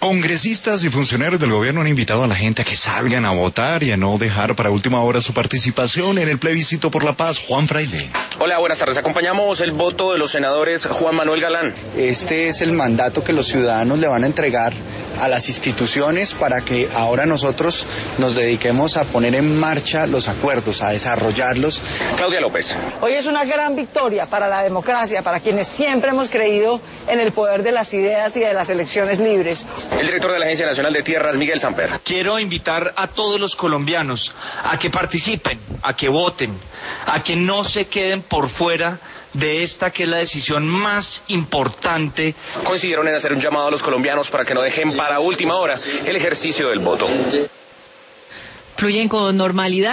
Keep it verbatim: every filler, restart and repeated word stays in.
Congresistas y funcionarios del gobierno han invitado a la gente a que salgan a votar y a no dejar para última hora su participación en el plebiscito por la paz. Juan Fraile. Hola, buenas tardes. Acompañamos el voto de los senadores Juan Manuel Galán. Este es el mandato que los ciudadanos le van a entregar a las instituciones para que ahora nosotros nos dediquemos a poner en marcha los acuerdos, a desarrollarlos. Claudia López. Hoy es una gran victoria para la democracia, para quienes siempre hemos creído en el poder de las ideas y de las elecciones libres. El director de la Agencia Nacional de Tierras, Miguel Samper. Quiero invitar a todos los colombianos a que participen, a que voten, a que no se queden por fuera de esta que es la decisión más importante. Coincidieron en hacer un llamado a los colombianos para que no dejen para última hora el ejercicio del voto. Fluyen con normalidad.